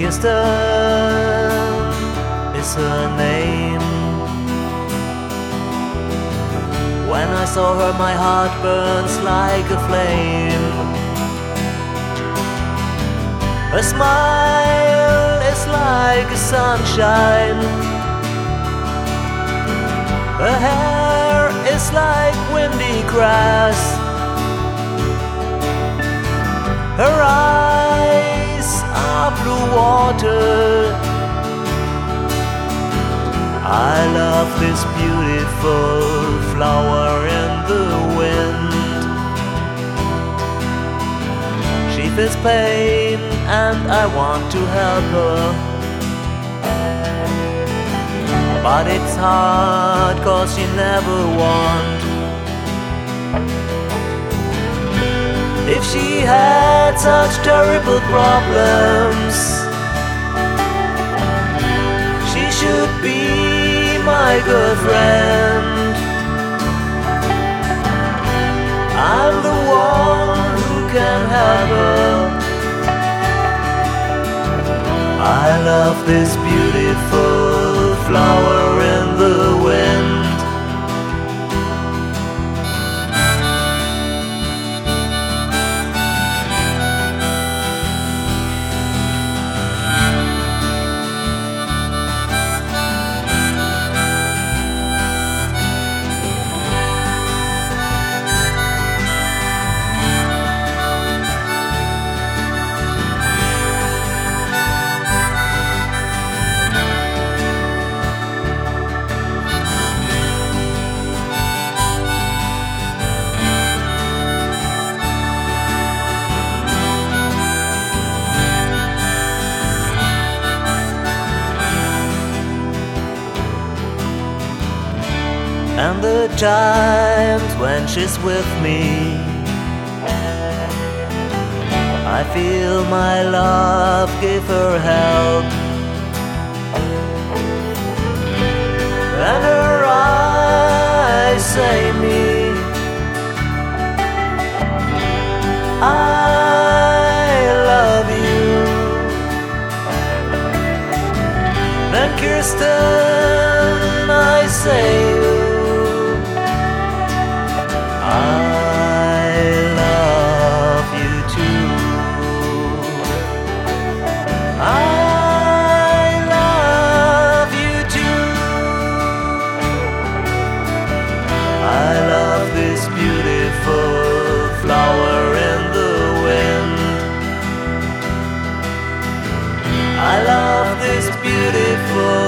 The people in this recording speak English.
Kirsten is her name. When I saw her, my heart burns like a flame. Her smile is like a sunshine. Her hair is like windy grass. Her eyes are blue water. I love this beautiful flower in the wind. She feels pain and I want to help her, but it's hard 'cause she never won't. If she had such terrible problems, she should be my girlfriend. I'm the one who can help her. I love this beautiful flower in the wind. And the times when she's with me, I feel my love give her help. And her eyes say me, I love you. Then Kirsten, I say you, I love you too. I love you too. I love this beautiful flower in the wind. I love this beautiful